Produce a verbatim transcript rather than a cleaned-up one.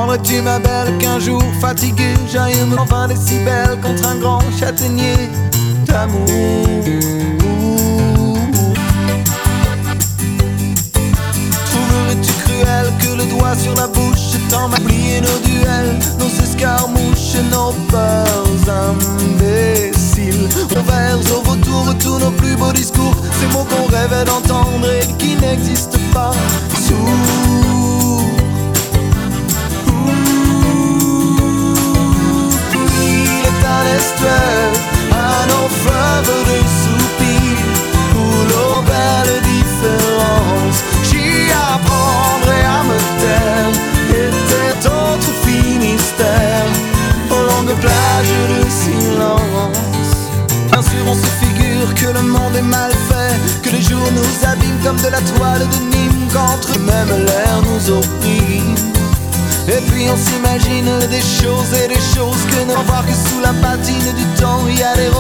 Comprendrais-tu ma belle qu'un jour fatigué j'aille me vingt décibels contre un grand châtaignier d'amour. Trouverais-tu cruel que le doigt sur la bouche t'en m'oublier nos duels, nos escarmouches et nos peurs imbéciles? On verse au vautour retour nos plus beaux discours, ces mots qu'on rêvait d'entendre et qui n'existent pas. Sourds. Il est un estuaire à nos fleuves de soupirs où l'eau belle différence. J'y apprendrai à me taire et tes autres Finistère aux longues plages de silence. Bien sûr on se figure que le monde est mal fait, que les jours nous abîment comme de la toile de Nîmes, qu'entre même l'air nous opprime. Et puis on s'imagine des choses et des choses que ne voir que sous la patine du temps. Il y a des